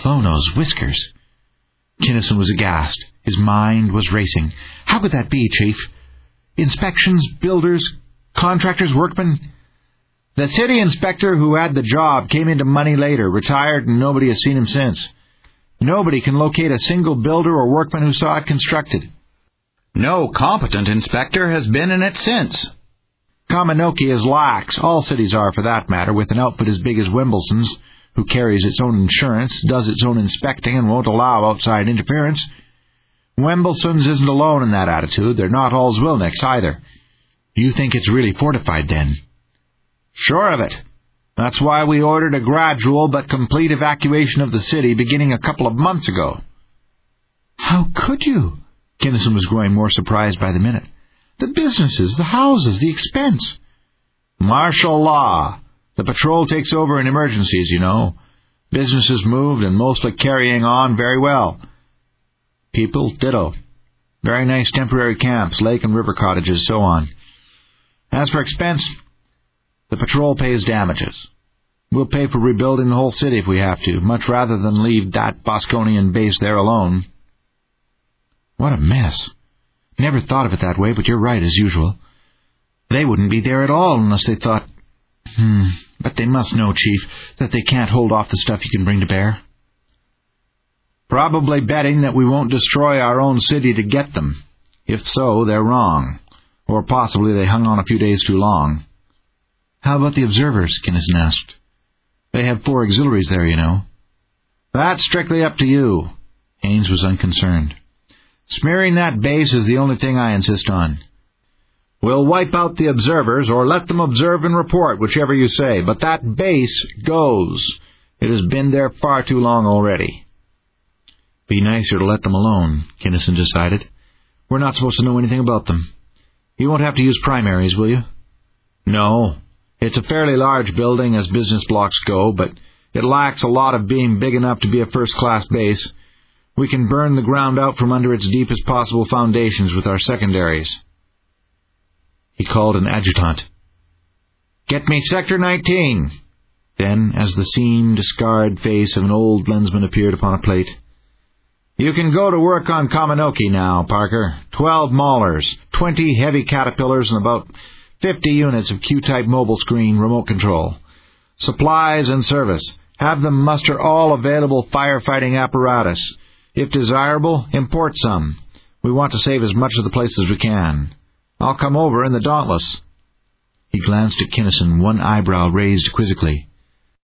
Clono's whiskers. Kinnison was aghast. His mind was racing. How could that be, Chief? Inspections, builders, contractors, workmen? The city inspector who had the job came into money later, retired, and nobody has seen him since. Nobody can locate a single builder or workman who saw it constructed. No competent inspector has been in it since. Kaminoki is lax. All cities are, for that matter, with an outfit as big as Wimbledon's, who carries its own insurance, does its own inspecting, and won't allow outside interference. Wimbledon's isn't alone in that attitude. They're not all Zwilniks either. You think it's really fortified, then? Sure of it. That's why we ordered a gradual but complete evacuation of the city beginning a couple of months ago. How could you? Kinnison was growing more surprised by the minute. The businesses, the houses, the expense. Martial law. The patrol takes over in emergencies, you know. Businesses moved and mostly carrying on very well. People, ditto. Very nice temporary camps, lake and river cottages, so on. As for expense, the patrol pays damages. We'll pay for rebuilding the whole city if we have to, much rather than leave that Bosconian base there alone. What a mess. Never thought of it that way, but you're right, as usual. They wouldn't be there at all unless they thought... But they must know, Chief, that they can't hold off the stuff you can bring to bear. Probably betting that we won't destroy our own city to get them. If so, they're wrong. Or possibly they hung on a few days too long. How about the observers? Kinnison asked. They have 4 auxiliaries there, you know. That's strictly up to you. Haines was unconcerned. Smearing that base is the only thing I insist on. We'll wipe out the observers, or let them observe and report, whichever you say. But that base goes. It has been there far too long already. Be nicer to let them alone, Kinnison decided. We're not supposed to know anything about them. You won't have to use primaries, will you? No. It's a fairly large building as business blocks go, but it lacks a lot of being big enough to be a first-class base. We can burn the ground out from under its deepest possible foundations with our secondaries. He called an adjutant. Get me Sector 19. Then, as the seamed, scarred face of an old lensman appeared upon a plate, you can go to work on Kaminoki now, Parker. 12 maulers, 20 heavy caterpillars, and about 50 units of Q-type mobile screen remote control. Supplies and service. Have them muster all available firefighting apparatus. If desirable, import some. We want to save as much of the place as we can. I'll come over in the Dauntless. He glanced at Kinnison, one eyebrow raised quizzically.